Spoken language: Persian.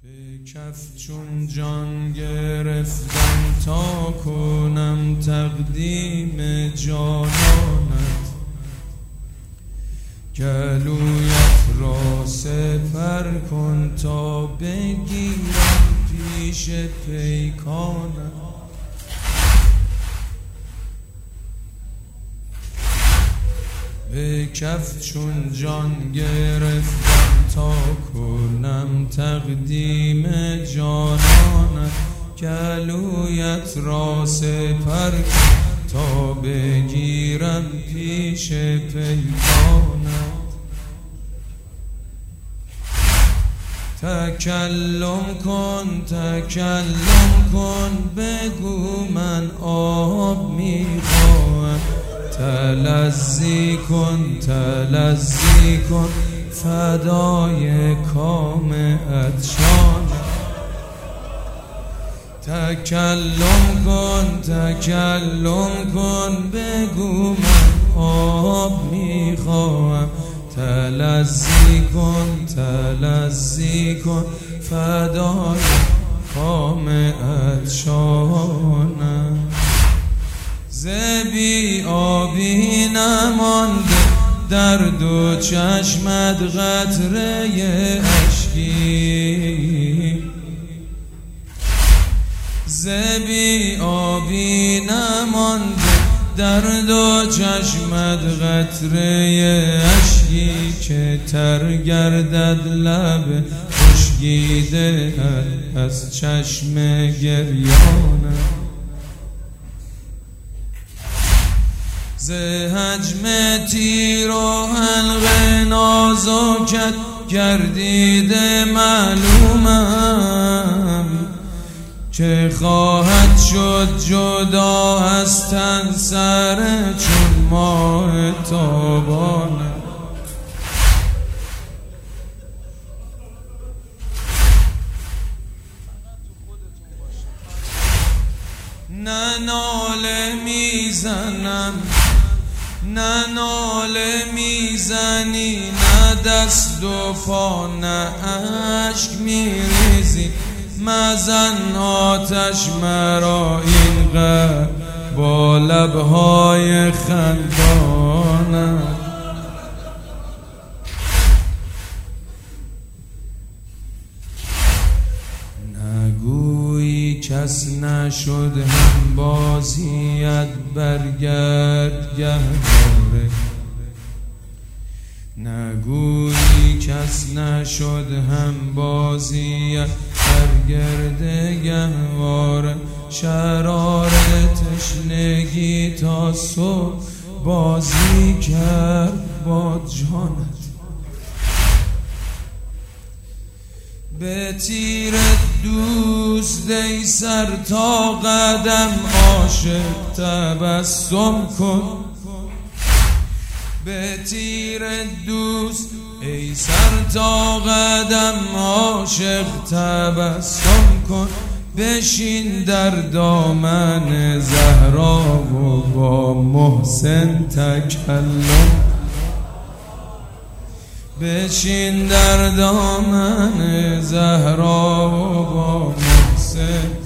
به کف چون جان گرفتم تا کنم تقدیم جانانت، گلویت را سپر کن تا بگیرم پیش پیکانت. به کف چون جان گرفتم تا کنم تقدیم جانانت، گلویت را سپر کن تا بگیرم پیش پیکانت. تکلم کن بگو من آب میخواهم، تلذی کن فدای کام عطشان. تکلم کن بگو من آب میخواهم، تلذی کن فدای کام عطشانم. ز بی آبی نمانده در دو چشمت قطره اشکی، ز بی آبی نمانده در دو چشمت قطره اشکی، که تر گردد لب خشکیده از چشم گریانم. ز حجم تیر و حلق نازکت گردیده معلومم، که خواهد شد جدا از تن سر چون ماه تابانم. نه ناله میزنی، نه دست و پا، نه اشک میریزی. مزن آتش مرا اینقدر با لبهای خندانت. نگویی کس نشد هم بازیت برگرد گهواره، نگویی کس نشد هم بازیت برگرد گهواره. شرار تشنگی تا صبح بازی کرد با جانت. به تیر دوست ای سر تا قدم عاشق تبسم کن، به تیر دوست ای سر تا قدم عاشق تبسم کن. بشین در دامن زهرا و با محسن تکلم، بشین در دامن زهرا و با محسن